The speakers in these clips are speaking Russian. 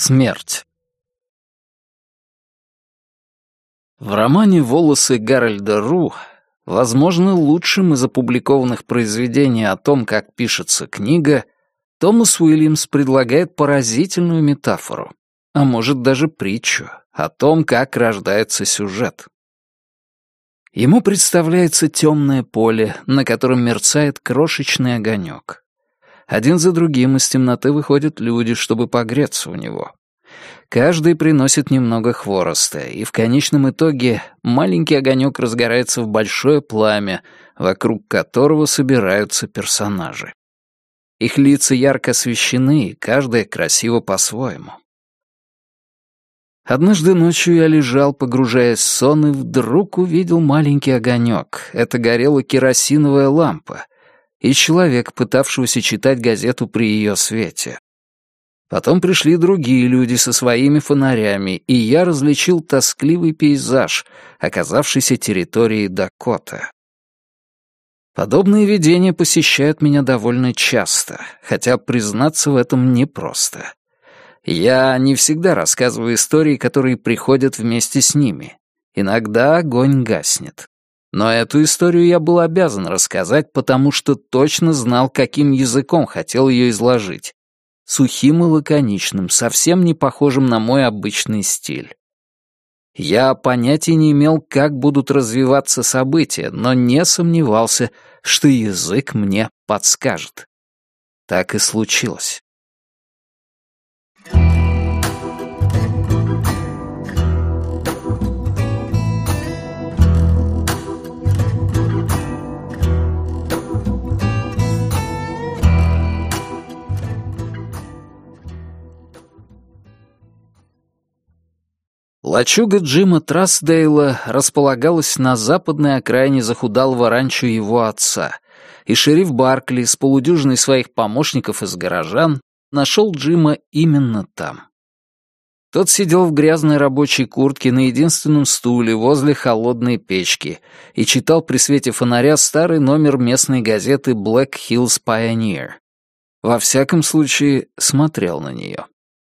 Смерть. В романе «Волосы» Гарольда Ру, возможно, лучшим из опубликованных произведений о том, как пишется книга, Томас Уильямс предлагает поразительную метафору, а может даже притчу, о том, как рождается сюжет. Ему представляется темное поле, на котором мерцает крошечный огонек. Один за другим из темноты выходят люди, чтобы погреться у него. Каждый приносит немного хвороста, и в конечном итоге маленький огонек разгорается в большое пламя, вокруг которого собираются персонажи. Их лица ярко освещены, и каждая красиво по-своему. Однажды ночью я лежал, погружаясь в сон, и вдруг увидел маленький огонек. Это горела керосиновая лампа, и человек, пытавшегося читать газету при ее свете. Потом пришли другие люди со своими фонарями, и я различил тоскливый пейзаж, оказавшийся территорией Дакота. Подобные видения посещают меня довольно часто, хотя признаться в этом непросто. Я не всегда рассказываю истории, которые приходят вместе с ними. Иногда огонь гаснет. Но эту историю я был обязан рассказать, потому что точно знал, каким языком хотел ее изложить. Сухим и лаконичным, совсем не похожим на мой обычный стиль. Я понятия не имел, как будут развиваться события, но не сомневался, что язык мне подскажет. Так и случилось. Лачуга Джима Трасдейла располагалась на западной окраине захудалого ранчо его отца, и шериф Баркли с полудюжиной своих помощников из горожан нашел Джима именно там. Тот сидел в грязной рабочей куртке на единственном стуле возле холодной печки и читал при свете фонаря старый номер местной газеты Black Hills Pioneer. Во всяком случае, смотрел на нее.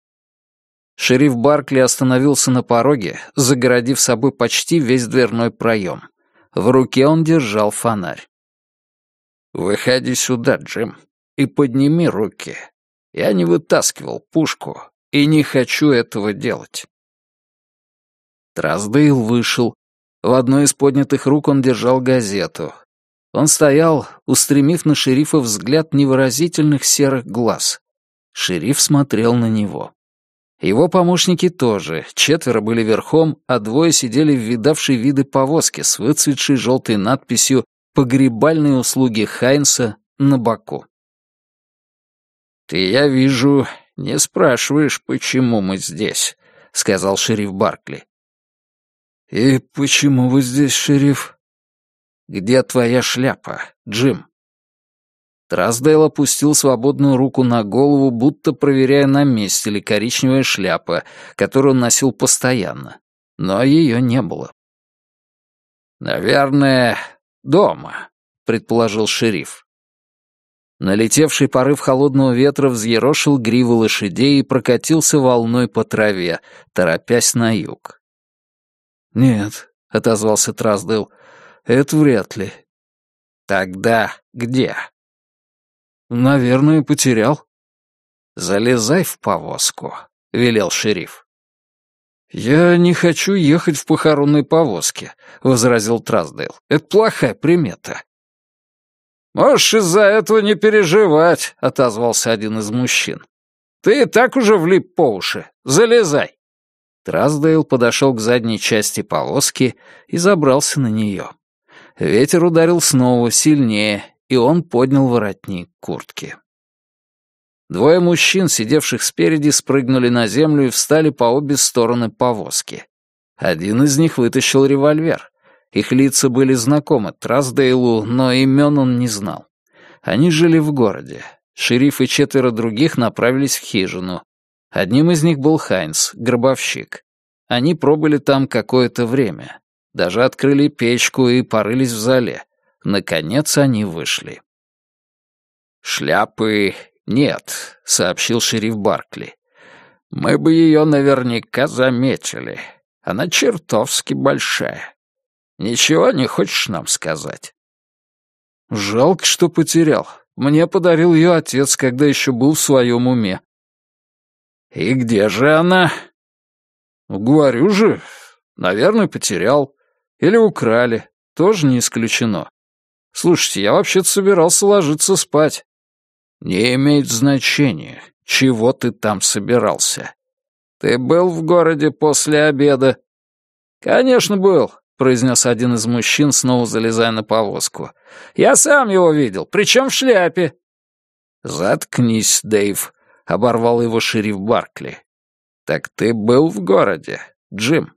Шериф Баркли остановился на пороге, загородив собой почти весь дверной проем. В руке он держал фонарь. «Выходи сюда, Джим, и подними руки. Я не вытаскивал пушку и не хочу этого делать». Трасдейл вышел. В одной из поднятых рук он держал газету. Он стоял, устремив на шерифа взгляд невыразительных серых глаз. Шериф смотрел на него. Его помощники тоже, 4 были верхом, а 2 сидели в видавшей виды повозке с выцветшей желтой надписью «Погребальные услуги Хайнса» на боку. «Ты, я вижу, не спрашиваешь, почему мы здесь», — сказал шериф Баркли. «И почему вы здесь, шериф?» «Где твоя шляпа, Джим?» Трасдейл опустил свободную руку на голову, будто проверяя, на месте ли коричневая шляпа, которую он носил постоянно. Но ее не было. «Наверное, дома», — предположил шериф. Налетевший порыв холодного ветра взъерошил гривы лошадей и прокатился волной по траве, торопясь на юг. «Нет», — отозвался Трасдейл, — «это вряд ли». «Тогда где?» «Наверное, потерял». «Залезай в повозку», — велел шериф. «Я не хочу ехать в похоронной повозке», — возразил Трасдейл. «Это плохая примета». «Можешь из-за этого не переживать», — отозвался один из мужчин. «Ты и так уже влип по уши. Залезай». Трасдейл подошел к задней части повозки и забрался на нее. Ветер ударил снова, сильнее, и он поднял воротник куртки. 2 мужчин, сидевших спереди, спрыгнули на землю и встали по обе стороны повозки. Один из них вытащил револьвер. Их лица были знакомы Трасдейлу, но имен он не знал. Они жили в городе. Шериф и 4 других направились в хижину. Одним из них был Хайнс, гробовщик. Они пробыли там какое-то время. Даже открыли печку и порылись в зале. Наконец они вышли. «Шляпы нет», — сообщил шериф Баркли. Мы бы ее наверняка заметили. Она чертовски большая. Ничего не хочешь нам сказать?» «Жалко, что потерял. Мне подарил ее отец, когда еще был в своем уме». «И где же она?» «Говорю же, наверное, потерял. Или украли. Тоже не исключено. Слушайте, я вообще-то собирался ложиться спать». «Не имеет значения, чего ты там собирался. Ты был в городе после обеда?» «Конечно, был», — произнес один из мужчин, снова залезая на повозку. «Я сам его видел, причем в шляпе». «Заткнись, Дэйв», — оборвал его шериф Баркли. «Так ты был в городе, Джим?»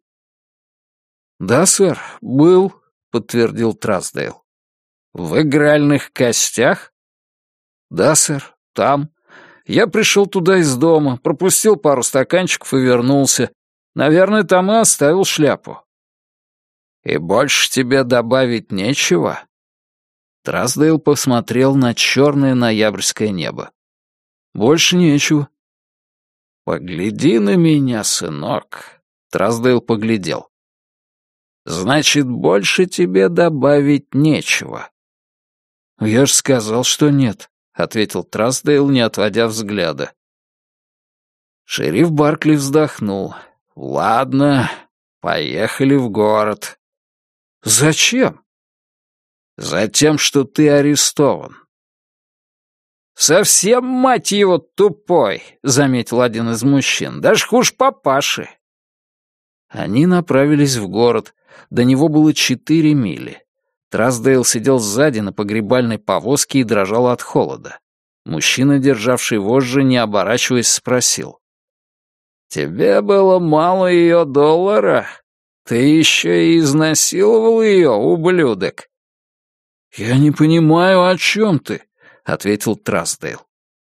«Да, сэр, был», — подтвердил Трасдейл. «В игральных костях?» «Да, сэр, там. Я пришел туда из дома, пропустил пару стаканчиков и вернулся. Наверное, там и оставил шляпу». «И больше тебе добавить нечего?» Трасдейл посмотрел на черное ноябрьское небо. «Больше нечего». «Погляди на меня, сынок», — Трасдейл поглядел. «Значит, больше тебе добавить нечего». «Я ж сказал, что нет», — ответил Трасдейл, не отводя взгляда. Шериф Баркли вздохнул. «Ладно, поехали в город». «Зачем?» «Затем, что ты арестован». «Совсем, мать его, тупой», — заметил один из мужчин. «Даже хуже папаши». Они направились в город. До него было 4 мили. Трасдейл сидел сзади на погребальной повозке и дрожал от холода. Мужчина, державший вожжи, не оборачиваясь, спросил. «Тебе было мало ее $1? Ты еще и изнасиловал ее, ублюдок». «Я не понимаю, о чем ты», — ответил Трасдейл.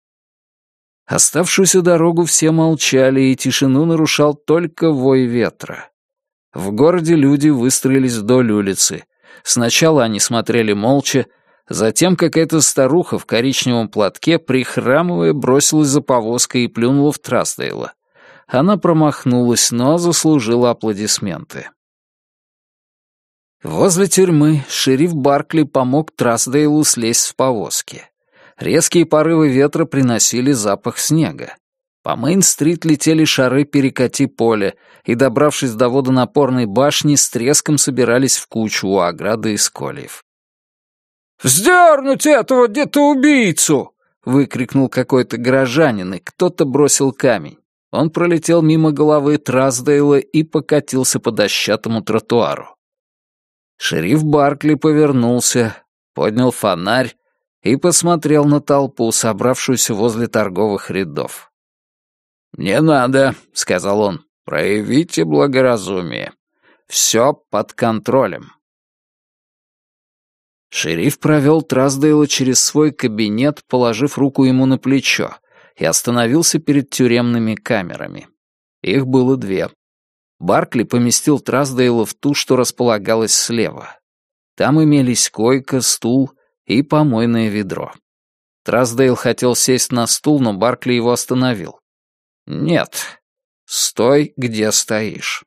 Оставшуюся дорогу все молчали, и тишину нарушал только вой ветра. В городе люди выстроились вдоль улицы. Сначала они смотрели молча, затем какая-то старуха в коричневом платке, прихрамывая, бросилась за повозкой и плюнула в Трасдейла. Она промахнулась, но заслужила аплодисменты. Возле тюрьмы шериф Баркли помог Трасдейлу слезть с повозки. Резкие порывы ветра приносили запах снега. По Мейн-стрит летели шары перекати поля, и, добравшись до водонапорной башни, с треском собирались в кучу у ограды из кольев. «Вздернуть этого детоубийцу!» — выкрикнул какой-то горожанин, и кто-то бросил камень. Он пролетел мимо головы Трасдейла и покатился по дощатому тротуару. Шериф Баркли повернулся, поднял фонарь и посмотрел на толпу, собравшуюся возле торговых рядов. «Не надо», — сказал он, — «проявите благоразумие. Все под контролем». Шериф провел Трасдейла через свой кабинет, положив руку ему на плечо, и остановился перед тюремными камерами. Их было 2. Баркли поместил Трасдейла в ту, что располагалась слева. Там имелись койка, стул и помойное ведро. Трасдейл хотел сесть на стул, но Баркли его остановил. «Нет, стой, где стоишь».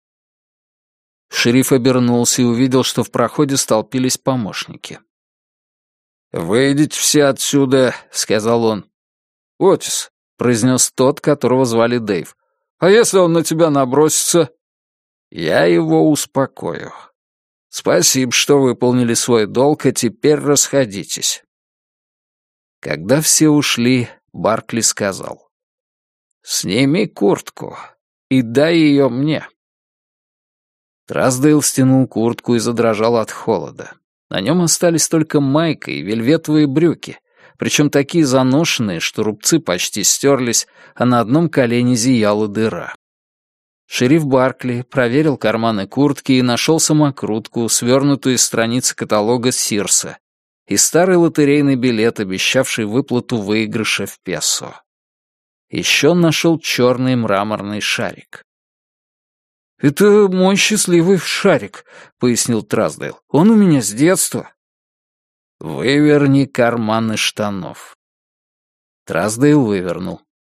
Шериф обернулся и увидел, что в проходе столпились помощники. «Выйдите все отсюда», — сказал он. «Отис», — произнес тот, которого звали Дэйв. «А если он на тебя набросится?» «Я его успокою. Спасибо, что выполнили свой долг, а теперь расходитесь». Когда все ушли, Баркли сказал. «Сними куртку и дай ее мне». Трасдейл стянул куртку и задрожал от холода. На нем остались только майка и вельветовые брюки, причем такие заношенные, что рубцы почти стерлись, а на одном колене зияла дыра. Шериф Баркли проверил карманы куртки и нашел самокрутку, свернутую из страницы каталога Сирса, и старый лотерейный билет, обещавший выплату выигрыша в песо. Еще он нашел черный мраморный шарик. «Это мой счастливый шарик», — пояснил Трасдейл. «Он у меня с детства». «Выверни карманы штанов». Трасдейл вывернул.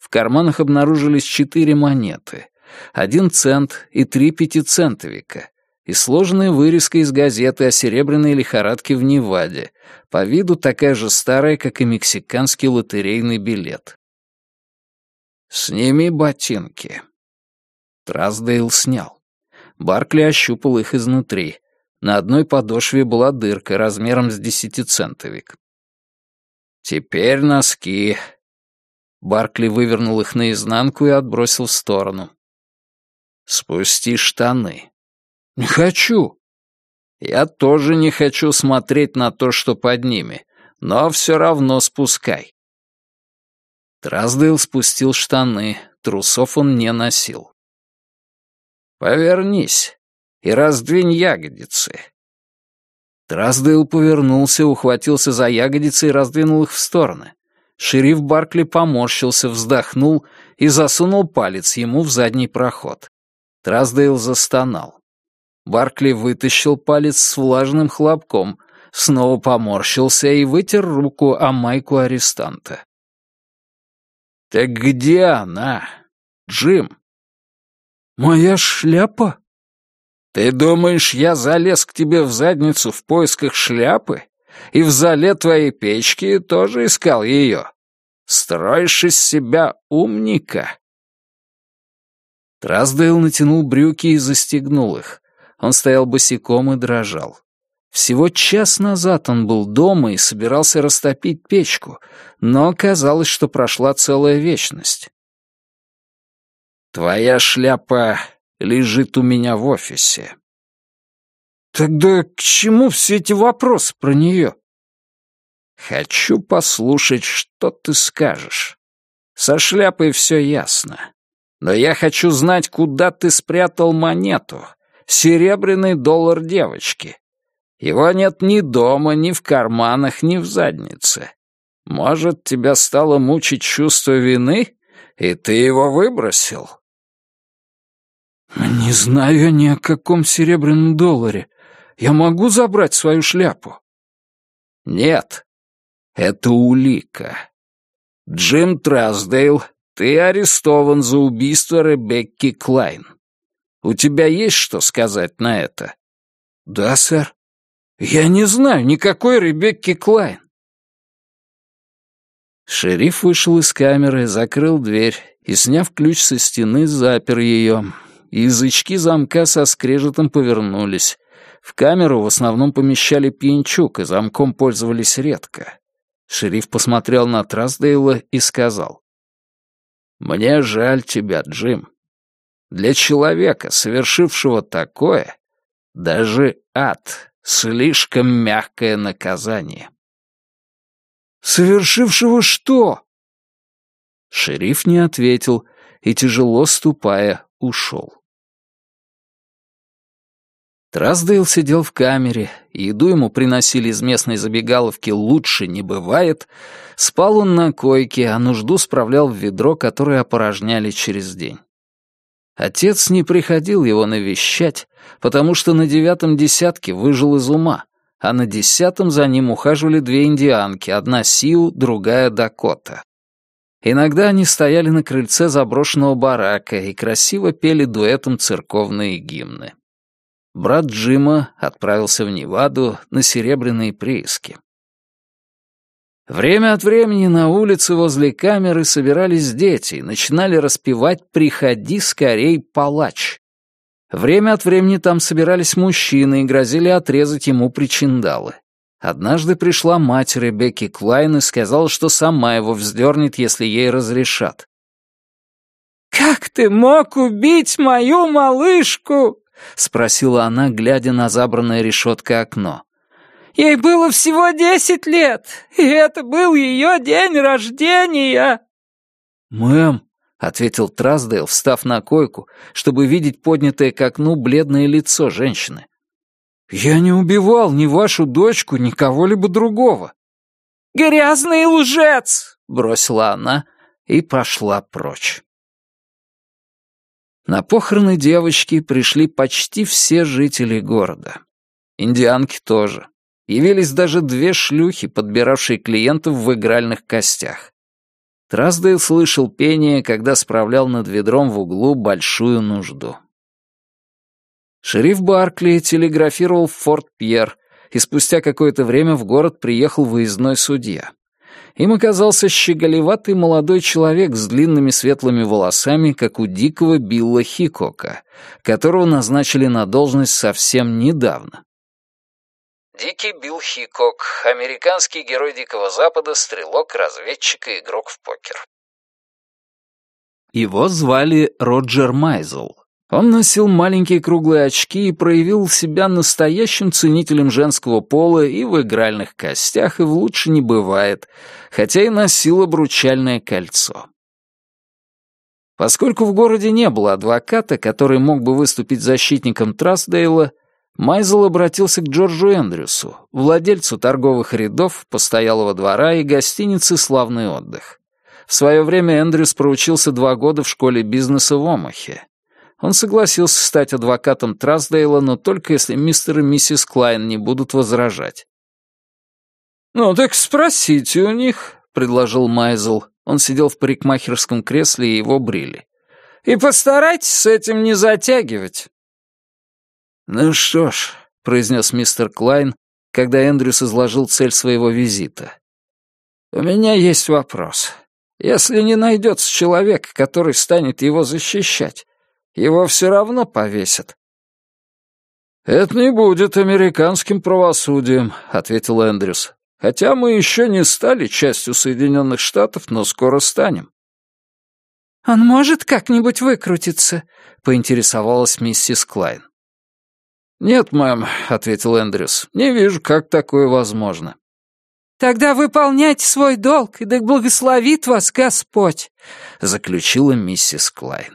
В карманах обнаружились 4 монеты, 1 цент и 3 пятицентовика, и сложенная вырезка из газеты о серебряной лихорадке в Неваде, по виду такая же старая, как и мексиканский лотерейный билет. «Сними ботинки». Трасдейл снял. Баркли ощупал их изнутри. На одной подошве была дырка размером с 10-центовик. «Теперь носки». Баркли вывернул их наизнанку и отбросил в сторону. «Спусти штаны». «Не хочу». «Я тоже не хочу смотреть на то, что под ними, но все равно спускай». Трасдейл спустил штаны, трусов он не носил. «Повернись и раздвинь ягодицы». Трасдейл повернулся, ухватился за ягодицы и раздвинул их в стороны. Шериф Баркли поморщился, вздохнул и засунул палец ему в задний проход. Трасдейл застонал. Баркли вытащил палец с влажным хлопком, снова поморщился и вытер руку о майку арестанта. «Так где она, Джим?» «Моя шляпа?» «Ты думаешь, я залез к тебе в задницу в поисках шляпы? И в зале твоей печки тоже искал ее? Строишь из себя умника?» Трасдейл натянул брюки и застегнул их. Он стоял босиком и дрожал. Всего час назад он был дома и собирался растопить печку, но казалось, что прошла целая вечность. «Твоя шляпа лежит у меня в офисе». «Тогда к чему все эти вопросы про нее?» «Хочу послушать, что ты скажешь. Со шляпой все ясно. Но я хочу знать, куда ты спрятал монету, серебряный доллар девочки. Его нет ни дома, ни в карманах, ни в заднице. Может, тебя стало мучить чувство вины, и ты его выбросил?» «Не знаю я ни о каком серебряном долларе. Я могу забрать свою шляпу?» «Нет, это улика. Джим Трасдейл, ты арестован за убийство Ребекки Клайн. У тебя есть что сказать на это?» «Да, сэр. Я не знаю никакой Ребекки Клайн». Шериф вышел из камеры, закрыл дверь и, сняв ключ со стены, запер ее. Язычки замка со скрежетом повернулись. В камеру в основном помещали пьянчук, и замком пользовались редко. Шериф посмотрел на Трасдейла и сказал: «Мне жаль тебя, Джим. Для человека, совершившего такое, даже ад — слишком мягкое наказание». «Совершившего что?» Шериф не ответил и, тяжело ступая, ушел. Трасдейл сидел в камере, еду ему приносили из местной забегаловки «Лучше не бывает», спал он на койке, а нужду справлял в ведро, которое опорожняли через день. Отец не приходил его навещать, потому что на 9-м десятке выжил из ума, а на 10-м за ним ухаживали 2 индианки, одна Сиу, другая Дакота. Иногда они стояли на крыльце заброшенного барака и красиво пели дуэтом церковные гимны. Брат Джима отправился в Неваду на серебряные прииски. Время от времени на улице возле камеры собирались дети и начинали распевать «Приходи скорей, палач». Время от времени там собирались мужчины и грозили отрезать ему причиндалы. Однажды пришла мать Ребекки Клайн и сказала, что сама его вздернет, если ей разрешат. «Как ты мог убить мою малышку?» — спросила она, глядя на забранное решеткой окно. «Ей было всего 10 лет, и это был ее день рождения!» «Мэм», — ответил Трасдейл, встав на койку, чтобы видеть поднятое к окну бледное лицо женщины. «Я не убивал ни вашу дочку, ни кого-либо другого». «Грязный лжец!» — бросила она и пошла прочь. На похороны девочки пришли почти все жители города. Индианки тоже. Явились даже 2 шлюхи, подбиравшие клиентов в игральных костях. Трасдейл слышал пение, когда справлял над ведром в углу большую нужду. Шериф Баркли телеграфировал в Форт-Пьер, и спустя какое-то время в город приехал выездной судья. Им оказался щеголеватый молодой человек с длинными светлыми волосами, как у дикого Билла Хикока, которого назначили на должность совсем недавно. Дикий Билл Хикок, американский герой Дикого Запада, стрелок, разведчик и игрок в покер. Его звали Роджер Майзел. Он носил маленькие круглые очки и проявил себя настоящим ценителем женского пола и в игральных костях, и в лучше не бывает, хотя и носил обручальное кольцо. Поскольку в городе не было адвоката, который мог бы выступить защитником Трасдейла, Майзел обратился к Джорджу Эндрюсу, владельцу торговых рядов, постоялого двора и гостиницы «Славный отдых». В свое время Эндрюс проучился 2 года в школе бизнеса в Омахе. Он согласился стать адвокатом Трасдейла, но только если мистер и миссис Клайн не будут возражать. «Ну так спросите у них», — предложил Майзел. Он сидел в парикмахерском кресле, и его брили. «И постарайтесь с этим не затягивать». «Ну что ж», — произнес мистер Клайн, когда Эндрюс изложил цель своего визита. «У меня есть вопрос. Если не найдется человек, который станет его защищать, его все равно повесят». «Это не будет американским правосудием», — ответил Эндрюс. «Хотя мы еще не стали частью Соединенных Штатов, но скоро станем». «Он может как-нибудь выкрутиться?» — поинтересовалась миссис Клайн. «Нет, мэм», — ответил Эндрюс, — «не вижу, как такое возможно». «Тогда выполняйте свой долг, и да благословит вас Господь», — заключила миссис Клайн.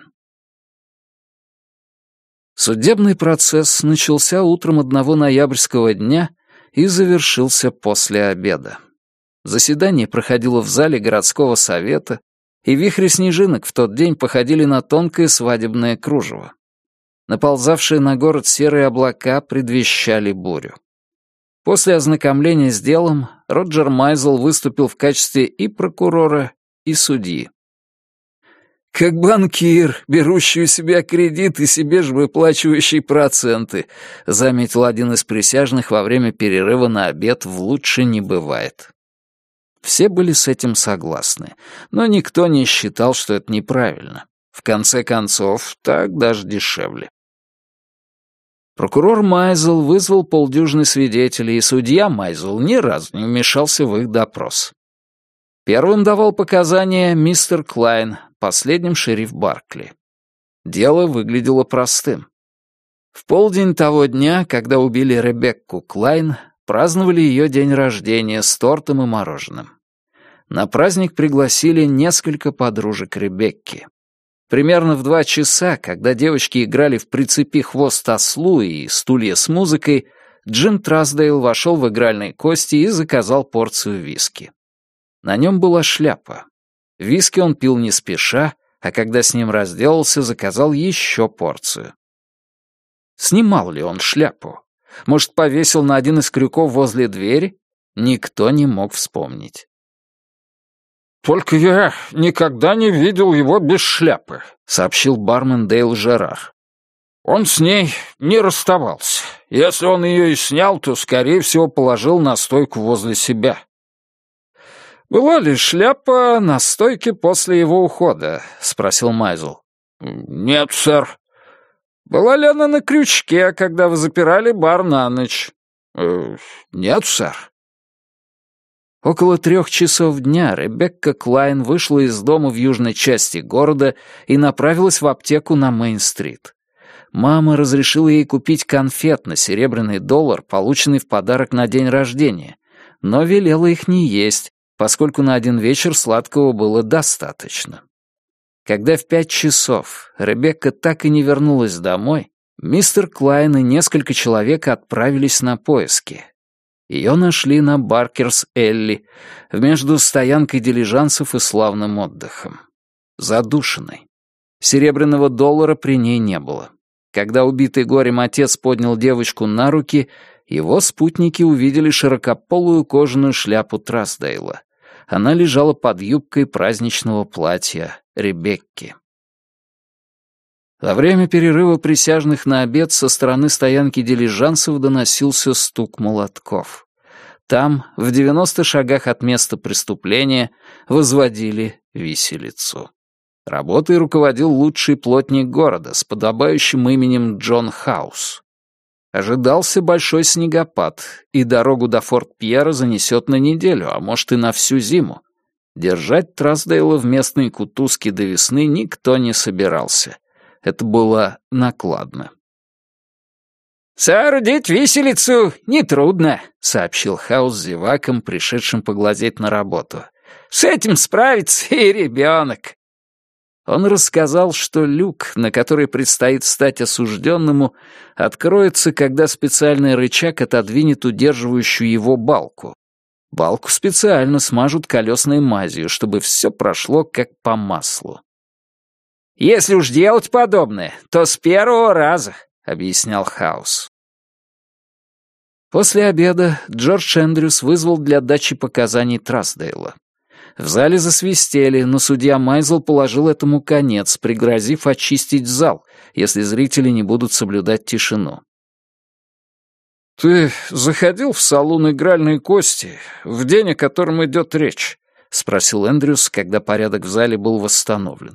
Судебный процесс начался утром одного ноябрьского дня и завершился после обеда. Заседание проходило в зале городского совета, и вихри снежинок в тот день походили на тонкое свадебное кружево. Наползавшие на город серые облака предвещали бурю. После ознакомления с делом Роджер Майзел выступил в качестве и прокурора, и судьи. «Как банкир, берущий у себя кредит и себе же выплачивающий проценты», заметил один из присяжных во время перерыва на обед в «Лучше не бывает». Все были с этим согласны, но никто не считал, что это неправильно. В конце концов, так даже дешевле. Прокурор Майзел вызвал полдюжины свидетелей, и судья Майзел ни разу не вмешался в их допрос. Первым давал показания мистер Клайн, последним шериф Баркли. Дело выглядело простым. В полдень того дня, когда убили Ребекку Клайн, праздновали ее день рождения с тортом и мороженым. На праздник пригласили несколько подружек Ребекки. Примерно в 2 часа, когда девочки играли в «Прицепи хвост ослу» и «Стулья с музыкой», Джим Трасдейл вошел в игральные кости и заказал порцию виски. На нем была шляпа. Виски он пил не спеша, а когда с ним разделался, заказал еще порцию. Снимал ли он шляпу? Может, повесил на один из крюков возле двери? Никто не мог вспомнить. «Только я никогда не видел его без шляпы», — сообщил бармен Дейл Жерар. «Он с ней не расставался. Если он ее и снял, то, скорее всего, положил на стойку возле себя». «Была ли шляпа на стойке после его ухода?» — спросил Майзел. «Нет, сэр». «Была ли она на крючке, когда вы запирали бар на ночь?» «Нет, сэр». Около 3 часов дня Ребекка Клайн вышла из дома в южной части города и направилась в аптеку на Мейн-стрит. Мама разрешила ей купить конфет на серебряный $1, полученный в подарок на день рождения, но велела их не есть, поскольку на один вечер сладкого было достаточно. Когда в 5 часов Ребекка так и не вернулась домой, мистер Клайн и несколько человек отправились на поиски. Ее нашли на Баркерс-Элли, между стоянкой дилижансов и славным отдыхом. Задушенной. Серебряного $1 при ней не было. Когда убитый горем отец поднял девочку на руки, его спутники увидели широкополую кожаную шляпу Трасдейла. Она лежала под юбкой праздничного платья Ребекки. Во время перерыва присяжных на обед со стороны стоянки дилижансов доносился стук молотков. Там, в 90 шагах от места преступления, возводили виселицу. Работой руководил лучший плотник города с подобающим именем Джон Хаус. Ожидался большой снегопад, и дорогу до Форт-Пьера занесет на неделю, а может и на всю зиму. Держать Трасдейла в местной кутузке до весны никто не собирался. Это было накладно. «Соорудить виселицу нетрудно», — сообщил Хаус зевакам, пришедшим поглазеть на работу. «С этим справится и ребенок». Он рассказал, что люк, на который предстоит стать осужденному, откроется, когда специальный рычаг отодвинет удерживающую его балку. Балку специально смажут колесной мазью, чтобы все прошло как по маслу. «Если уж делать подобное, то с первого раза», — объяснял Хаус. После обеда Джордж Эндрюс вызвал для дачи показаний Трасдейла. В зале засвистели, но судья Майзел положил этому конец, пригрозив очистить зал, если зрители не будут соблюдать тишину. «Ты заходил в салон игральной кости в день, о котором идет речь?» — спросил Эндрюс, когда порядок в зале был восстановлен.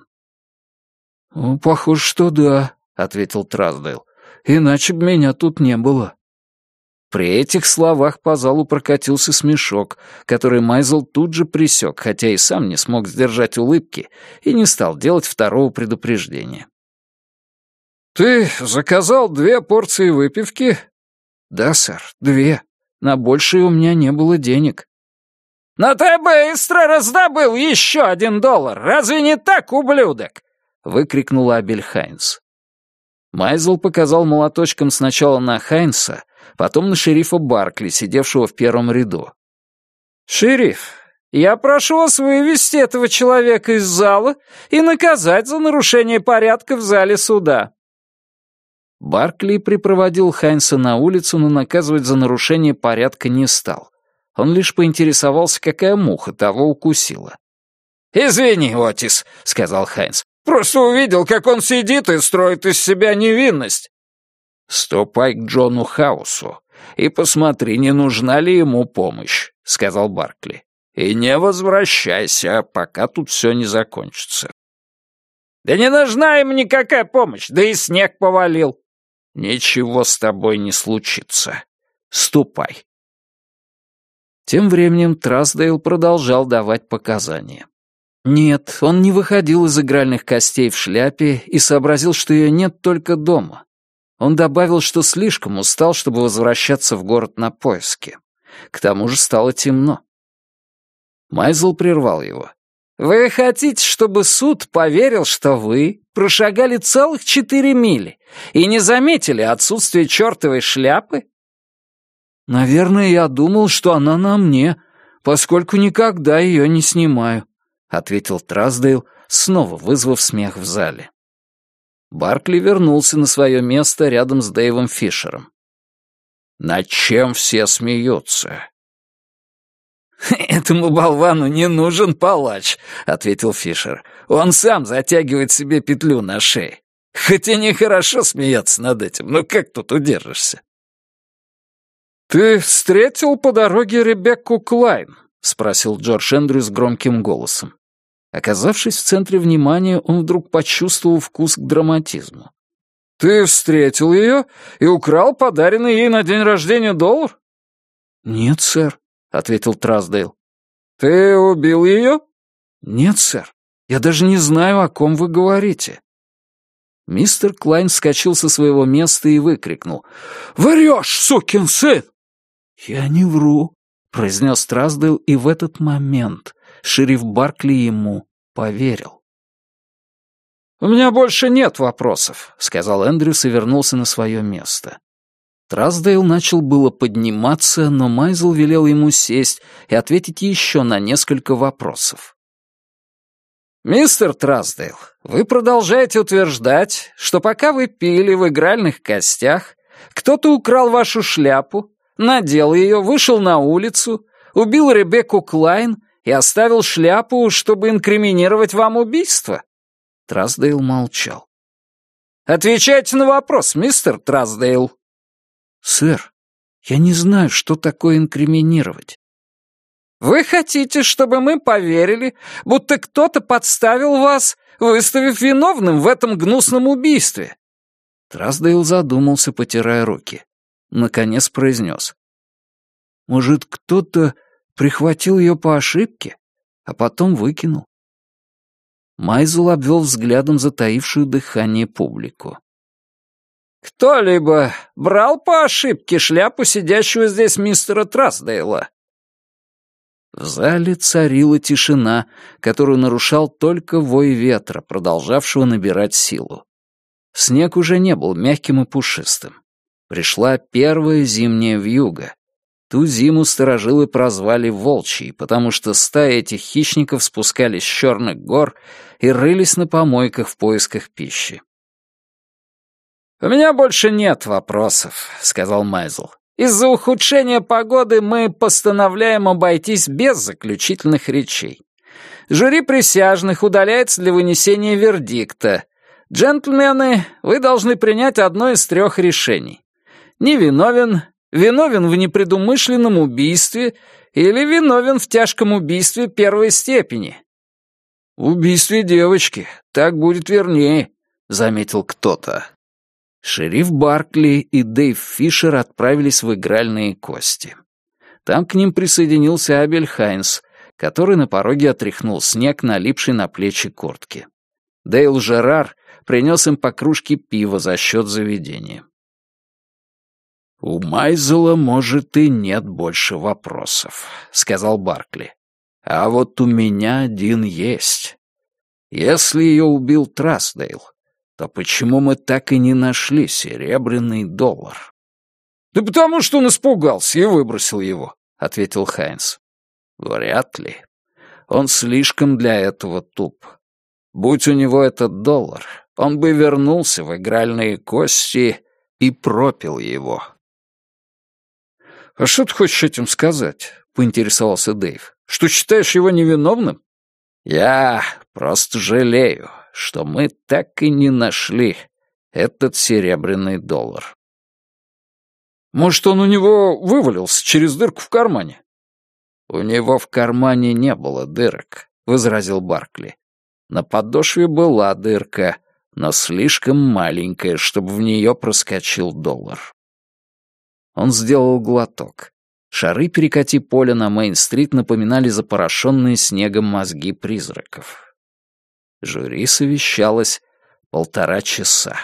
«Похоже, что да», — ответил Трасдейл. «Иначе бы меня тут не было». При этих словах по залу прокатился смешок, который Майзел тут же пресек, хотя и сам не смог сдержать улыбки и не стал делать второго предупреждения. «Ты заказал 2 порции выпивки?» «Да, сэр, 2. На большее у меня не было денег». «Но ты быстро раздобыл еще $1, разве не так, ублюдок?» — выкрикнула Абель Хайнс. Майзел показал молоточком сначала на Хайнса, потом на шерифа Баркли, сидевшего в первом ряду. «Шериф, я прошу вас вывести этого человека из зала и наказать за нарушение порядка в зале суда». Баркли припроводил Хайнса на улицу, но наказывать за нарушение порядка не стал. Он лишь поинтересовался, какая муха того укусила. «Извини, Отис», — сказал Хайнс. «Просто увидел, как он сидит и строит из себя невинность». «Ступай к Джону Хаусу и посмотри, не нужна ли ему помощь», — сказал Баркли. «И не возвращайся, пока тут все не закончится». «Да не нужна ему никакая помощь, да и снег повалил». «Ничего с тобой не случится. Ступай». Тем временем Трасдейл продолжал давать показания. Нет, он не выходил из игральных костей в шляпе и сообразил, что ее нет только дома. Он добавил, что слишком устал, чтобы возвращаться в город на поиски. К тому же стало темно. Майзел прервал его. «Вы хотите, чтобы суд поверил, что вы прошагали целых 4 мили и не заметили отсутствие чертовой шляпы?» «Наверное, я думал, что она на мне, поскольку никогда ее не снимаю», — ответил Трасдейл, снова вызвав смех в зале. Баркли вернулся на свое место рядом с Дэйвом Фишером. «Над чем все смеются?» «Этому болвану не нужен палач», — ответил Фишер. «Он сам затягивает себе петлю на шее. Хоть и нехорошо смеяться над этим, но как тут удержишься?» «Ты встретил по дороге Ребекку Клайн?» — спросил Джордж Эндрюс громким голосом. Оказавшись в центре внимания, он вдруг почувствовал вкус к драматизму. «Ты встретил ее и украл подаренный ей на день рождения $1?» «Нет, сэр», — ответил Трасдейл. «Ты убил ее?» «Нет, сэр. Я даже не знаю, о ком вы говорите». Мистер Клайн вскочил со своего места и выкрикнул. «Врешь, сукин сын!» «Я не вру», — произнес Трасдейл, и в этот момент шериф Баркли ему поверил. «У меня больше нет вопросов», — сказал Эндрюс и вернулся на свое место. Трасдейл начал было подниматься, но Майзел велел ему сесть и ответить еще на несколько вопросов. «Мистер Трасдейл, вы продолжаете утверждать, что пока вы пили в игральных костях, кто-то украл вашу шляпу, надел ее, вышел на улицу, убил Ребекку Клайн и оставил шляпу, чтобы инкриминировать вам убийство?» Трасдейл молчал. «Отвечайте на вопрос, мистер Трасдейл». «Сэр, я не знаю, что такое инкриминировать». «Вы хотите, чтобы мы поверили, будто кто-то подставил вас, выставив виновным в этом гнусном убийстве?» Трасдейл задумался, потирая руки. Наконец произнес. «Может, кто-то прихватил ее по ошибке, а потом выкинул?» Майзел обвел взглядом затаившую дыхание публику. «Кто-либо брал по ошибке шляпу сидящего здесь мистера Трасдейла?» В зале царила тишина, которую нарушал только вой ветра, продолжавшего набирать силу. Снег уже не был мягким и пушистым. Пришла первая зимняя вьюга. Ту зиму старожилы прозвали «волчьей», потому что стаи этих хищников спускались с черных гор и рылись на помойках в поисках пищи. «У меня больше нет вопросов», — сказал Майзел. «Из-за ухудшения погоды мы постановляем обойтись без заключительных речей. Жюри присяжных удаляется для вынесения вердикта. Джентльмены, вы должны принять одно из 3 решений. Невиновен, виновен в непредумышленном убийстве или виновен в тяжком убийстве 1-й степени». «В убийстве девочки, так будет вернее», — заметил кто-то. Шериф Баркли и Дэйв Фишер отправились в игральные кости. Там к ним присоединился Абель Хайнс, который на пороге отряхнул снег, налипший на плечи куртки. Дейл Жерар принес им по кружке пива за счет заведения. «У Майзела, может, и нет больше вопросов», — сказал Баркли. «А вот у меня один есть. Если ее убил Трасдейл, то почему мы так и не нашли серебряный доллар?» «Да потому что он испугался и выбросил его», — ответил Хайнс. «Вряд ли. Он слишком для этого туп. Будь у него этот доллар, он бы вернулся в игральные кости и пропил его». «А что ты хочешь этим сказать?» — поинтересовался Дэйв. «Что считаешь его невиновным?» «Я просто жалею, что мы так и не нашли этот серебряный доллар». «Может, он у него вывалился через дырку в кармане?» «У него в кармане не было дырок», — возразил Баркли. «На подошве была дырка, но слишком маленькая, чтобы в нее проскочил доллар». Он сделал глоток. Шары перекати поля на Мейн-стрит напоминали запорошенные снегом мозги призраков. Жюри совещалось 1,5 часа.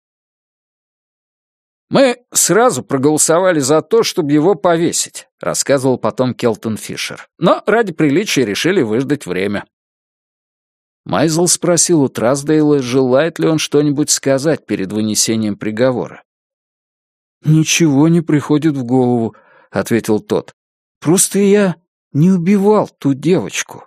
«Мы сразу проголосовали за то, чтобы его повесить», — рассказывал потом Келтон Фишер. «Но ради приличия решили выждать время». Майзел спросил у Трасдейла, желает ли он что-нибудь сказать перед вынесением приговора. «Ничего не приходит в голову», — ответил тот. «Просто я не убивал ту девочку».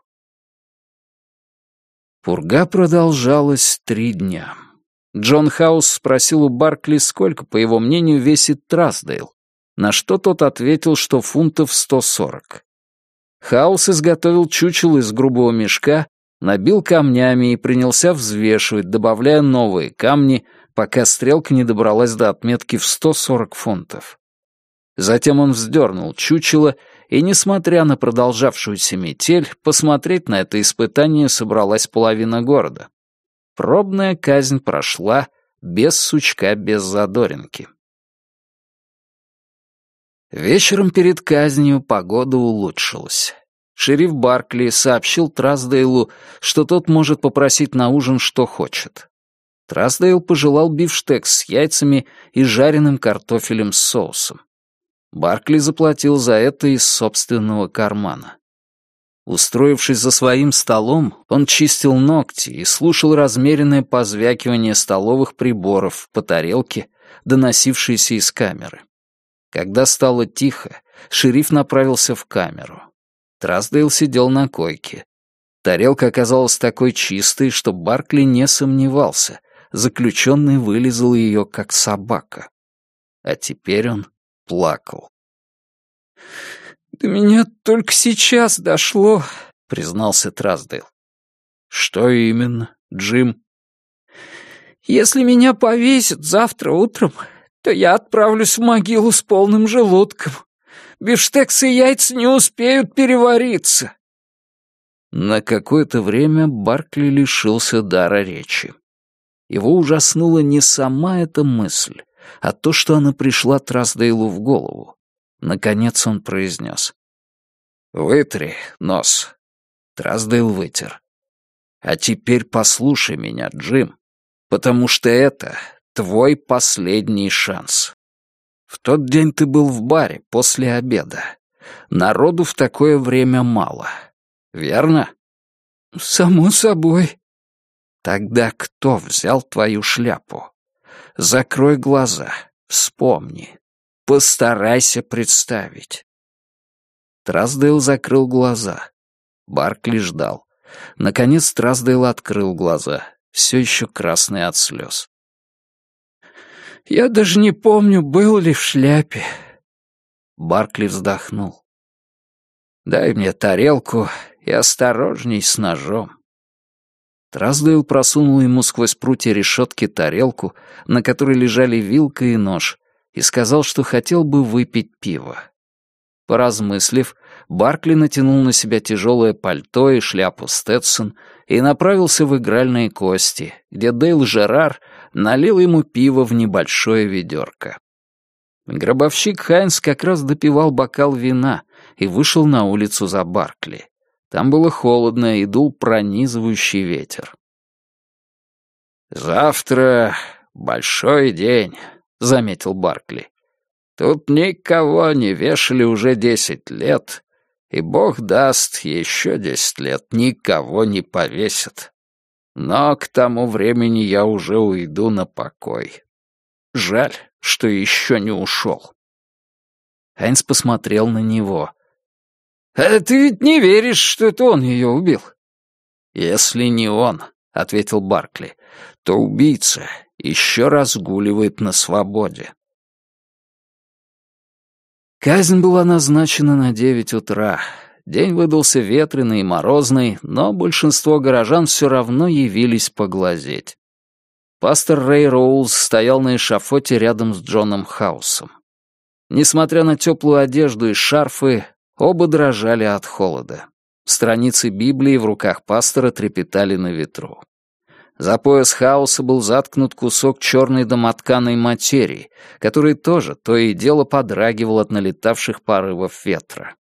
Пурга продолжалась 3 дня. Джон Хаус спросил у Баркли, сколько, по его мнению, весит Трасдейл, на что тот ответил, что фунтов 140. Хаус изготовил чучело из грубого мешка, набил камнями и принялся взвешивать, добавляя новые камни, пока стрелка не добралась до отметки в 140 фунтов. Затем он вздернул чучело, и, несмотря на продолжавшуюся метель, посмотреть на это испытание собралась половина города. Пробная казнь прошла без сучка, без задоринки. Вечером перед казнью погода улучшилась. Шериф Баркли сообщил Трасдейлу, что тот может попросить на ужин, что хочет. Трасдейл пожелал бифштекс с яйцами и жареным картофелем с соусом. Баркли заплатил за это из собственного кармана. Устроившись за своим столом, он чистил ногти и слушал размеренное позвякивание столовых приборов по тарелке, доносившееся из камеры. Когда стало тихо, шериф направился в камеру. Трасдейл сидел на койке. Тарелка оказалась такой чистой, что Баркли не сомневался. Заключенный вылизал ее, как собака. А теперь он плакал. «До меня только сейчас дошло», признался Трасдейл. «Что именно, Джим?» «Если меня повесят завтра утром, то я отправлюсь в могилу с полным желудком. Бифштексы и яйца не успеют перевариться». На какое-то время Баркли лишился дара речи. Его ужаснула не сама эта мысль, а то, что она пришла Трасдейлу в голову. Наконец он произнес. «Вытри нос». Трасдейл вытер. «А теперь послушай меня, Джим, потому что это твой последний шанс. В тот день ты был в баре после обеда. Народу в такое время мало. Верно?» «Само собой». «Тогда кто взял твою шляпу? Закрой глаза, вспомни. Постарайся представить». Трасдейл закрыл глаза. Баркли ждал. Наконец Трасдейл открыл глаза, все еще красный от слез. «Я даже не помню, был ли в шляпе». Баркли вздохнул. «Дай мне тарелку и осторожней с ножом». Трасдейл просунул ему сквозь прутья решетки тарелку, на которой лежали вилка и нож, и сказал, что хотел бы выпить пиво. Поразмыслив, Баркли натянул на себя тяжелое пальто и шляпу Стетсон и направился в игральные кости, где Дейл Жерар налил ему пиво в небольшое ведерко. Гробовщик Хайнс как раз допивал бокал вина и вышел на улицу за Баркли. Там было холодно и дул пронизывающий ветер. «Завтра большой день», — заметил Баркли. «Тут никого не вешали уже 10 лет, и бог даст, еще 10 лет никого не повесят. Но к тому времени я уже уйду на покой. Жаль, что еще не ушел». Хайнс посмотрел на него. «А ты ведь не веришь, что это он ее убил?» «Если не он, — ответил Баркли, — то убийца еще разгуливает на свободе». Казнь была назначена на 9 утра. День выдался ветреный и морозный, но большинство горожан все равно явились поглазеть. Пастор Рэй Роуз стоял на эшафоте рядом с Джоном Хаусом. Несмотря на теплую одежду и шарфы, оба дрожали от холода. Страницы Библии в руках пастора трепетали на ветру. За пояс Хауса был заткнут кусок черной домотканой материи, который тоже то и дело подрагивал от налетавших порывов ветра.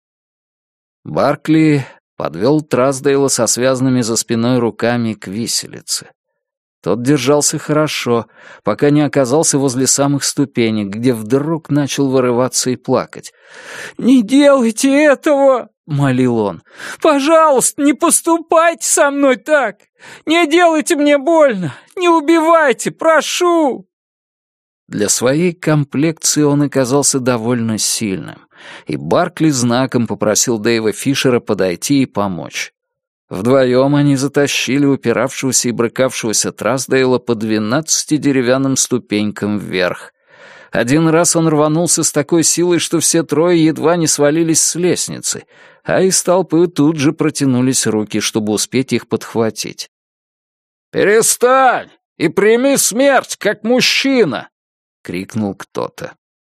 Баркли подвел Трасдейла со связанными за спиной руками к виселице. Тот держался хорошо, пока не оказался возле самых ступенек, где вдруг начал вырываться и плакать. «Не делайте этого!» — молил он. «Пожалуйста, не поступайте со мной так! Не делайте мне больно! Не убивайте, прошу!» Для своей комплекции он оказался довольно сильным, и Баркли знаком попросил Дэйва Фишера подойти и помочь. Вдвоем они затащили упиравшегося и брыкавшегося Трасдейла по 12 деревянным ступенькам вверх. Один раз он рванулся с такой силой, что все трое едва не свалились с лестницы, а из толпы тут же протянулись руки, чтобы успеть их подхватить. «Перестань и прими смерть, как мужчина!» — крикнул кто-то.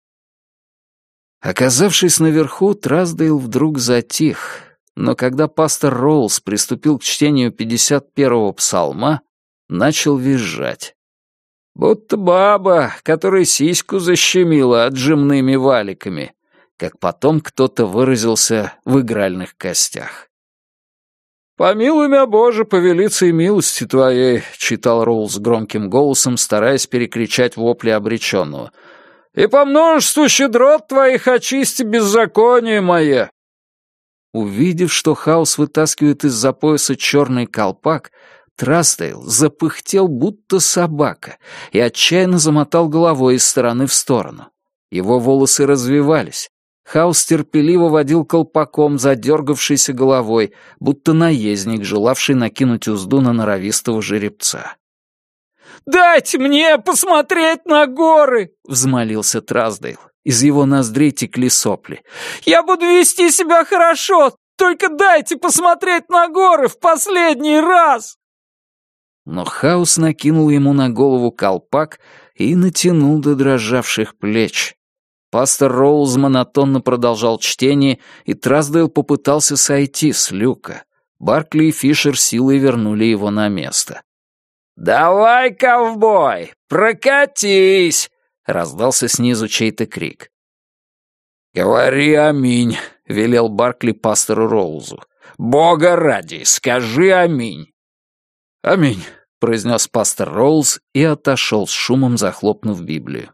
Оказавшись наверху, Трасдейл вдруг затих, но когда пастор Роулс приступил к чтению 51-го псалма, начал визжать. Будто баба, которой сиську защемила отжимными валиками, как потом кто-то выразился в игральных костях. «Помилуй меня, Боже, по велицей милости Твоей», — читал Роулс громким голосом, стараясь перекричать вопли обреченного. «И по множеству щедрот Твоих очисти беззаконие мое». Увидев, что Хаус вытаскивает из-за пояса черный колпак, Трасдейл запыхтел, будто собака, и отчаянно замотал головой из стороны в сторону. Его волосы развивались. Хаус терпеливо водил колпаком, задергавшейся головой, будто наездник, желавший накинуть узду на норовистого жеребца. «Дайте мне посмотреть на горы!» — взмолился Трасдейл. Из его ноздрей текли сопли. «Я буду вести себя хорошо, Только дайте посмотреть на горы в последний раз!» Но Хаус накинул ему на голову колпак и натянул до дрожавших плеч. Пастор Роуз монотонно продолжал чтение, и Трасдейл попытался сойти с люка. Баркли и Фишер силой вернули его на место. «Давай, ковбой, прокатись!» — раздался снизу чей-то крик. «Говори аминь», — велел Баркли пастору Роузу. «Бога ради, скажи аминь». «Аминь», — произнес пастор Роуз и отошел с шумом, захлопнув Библию.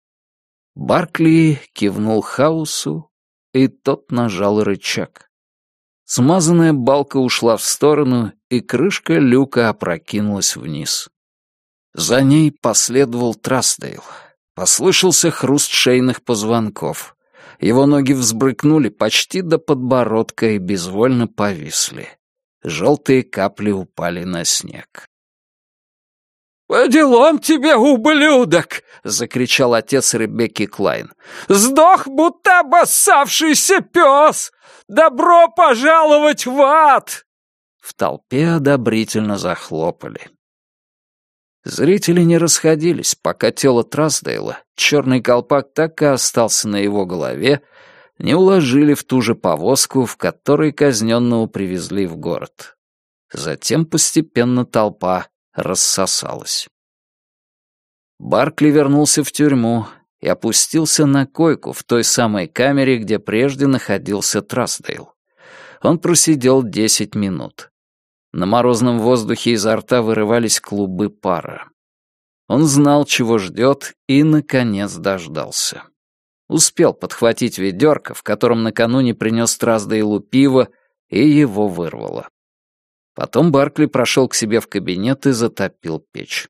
Баркли кивнул Хаусу, и тот нажал рычаг. Смазанная балка ушла в сторону, и крышка люка опрокинулась вниз. За ней последовал Трасдейл. Послышался хруст шейных позвонков. Его ноги взбрыкнули почти до подбородка и безвольно повисли. Желтые капли упали на снег. «По делам тебе, ублюдок!» — закричал отец Ребекки Клайн. «Сдох, будто обоссавшийся пес! Добро пожаловать в ад!» В толпе одобрительно захлопали. Зрители не расходились, пока тело Трасдейла, черный колпак так и остался на его голове, не уложили в ту же повозку, в которой казненного привезли в город. Затем постепенно толпа рассосалась. Баркли вернулся в тюрьму и опустился на койку в той самой камере, где прежде находился Трасдейл. Он просидел 10 минут. На морозном воздухе изо рта вырывались клубы пара. Он знал, чего ждет, и, наконец, дождался. Успел подхватить ведерко, в котором накануне принес Трасдейлу пиво, и его вырвало. Потом Баркли прошел к себе в кабинет и затопил печь.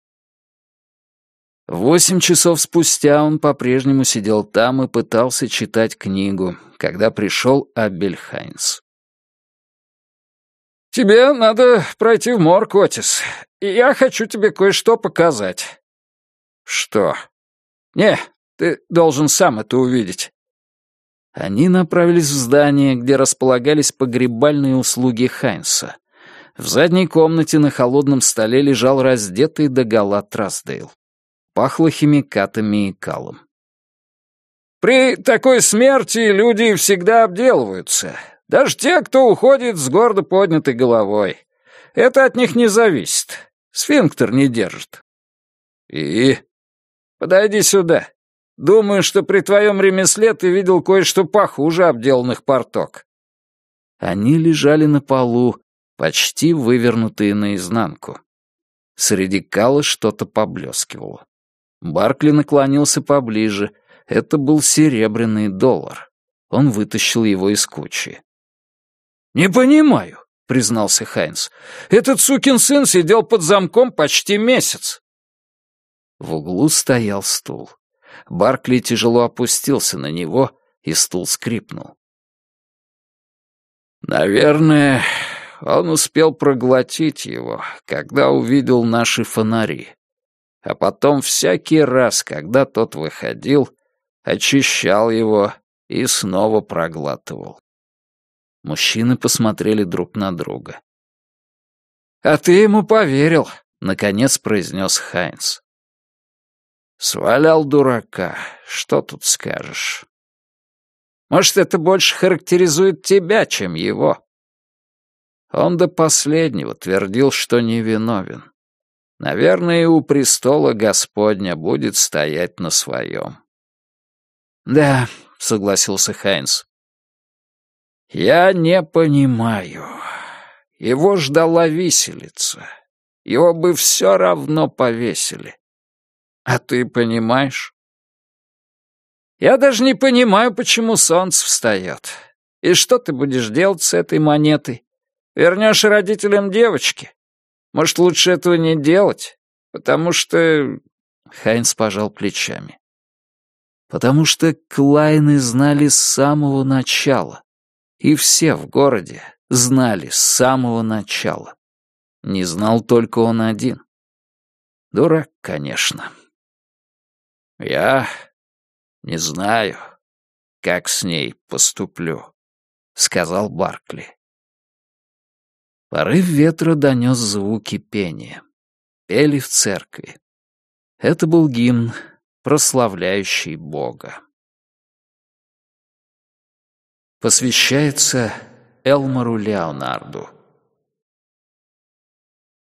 8 часов спустя он по-прежнему сидел там и пытался читать книгу, когда пришел Абель Хайнс. «Тебе надо пройти в морг, Отис, и я хочу тебе кое-что показать». «Что?» «Не, ты должен сам это увидеть». Они направились в здание, где располагались погребальные услуги Хайнса. В задней комнате на холодном столе лежал раздетый догола Трасдейл. Пахло химикатами и калом. «При такой смерти люди всегда обделываются. Даже те, кто уходит с гордо поднятой головой. Это от них не зависит. Сфинктер не держит». «И?» «Подойди сюда. Думаю, что при твоем ремесле ты видел кое-что похуже обделанных порток». Они лежали на полу, почти вывернутые наизнанку. Среди кала что-то поблескивало. Баркли наклонился поближе. Это был серебряный доллар. Он вытащил его из кучи. «Не понимаю», — признался Хайнс. «Этот сукин сын сидел под замком почти месяц». В углу стоял стул. Баркли тяжело опустился на него, и стул скрипнул. «Наверное, он успел проглотить его, когда увидел наши фонари. А потом всякий раз, когда тот выходил, очищал его и снова проглатывал». Мужчины посмотрели друг на друга. «А ты ему поверил», — наконец произнес Хайнс. «Свалял дурака, что тут скажешь?» «Может, это больше характеризует тебя, чем его?» Он до последнего твердил, что невиновен. Наверное, и у престола Господня будет стоять на своем. «Да», — согласился Хайнс. «Я не понимаю. Его ждала виселица. Его бы все равно повесили. А ты понимаешь?» «Я даже не понимаю, почему солнце встает. И что ты будешь делать с этой монетой? Вернешь родителям девочки? Может, лучше этого не делать? Потому что...» Хайнс пожал плечами. «Потому что Клайны знали с самого начала. И все в городе знали с самого начала. Не знал только он один. Дурак, конечно. Я не знаю, как с ней поступлю», сказал Баркли. Порыв ветра донес звуки пения. Пели в церкви. Это был гимн, прославляющий Бога. Посвящается Элмару Леонарду.